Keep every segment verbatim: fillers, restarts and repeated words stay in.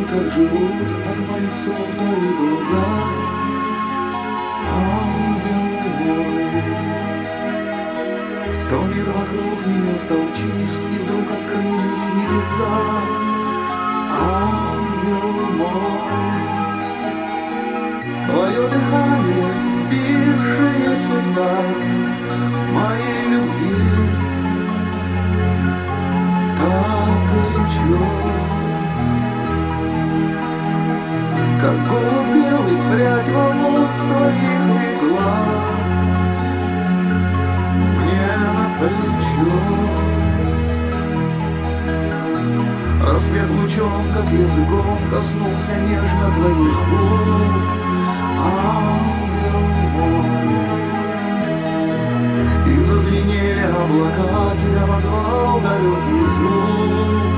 как живут от моих слов твои глаза. Ангел мой, то мир вокруг меня стал чист, и вдруг открылись небеса. Ангел мой, твое дыхание, сбившееся в такт моей любви, так горячо, как голубь белый, прядь волос твоих легла мне на плечо. Рассвет лучом, как языком, коснулся нежно твоих губ. Ангел мой, и зазвенели облака, тебя позвал далекий звук.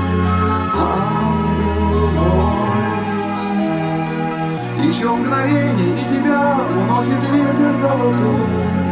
Ангел мой, еще мгновение, и тебя уносит ветер золотой.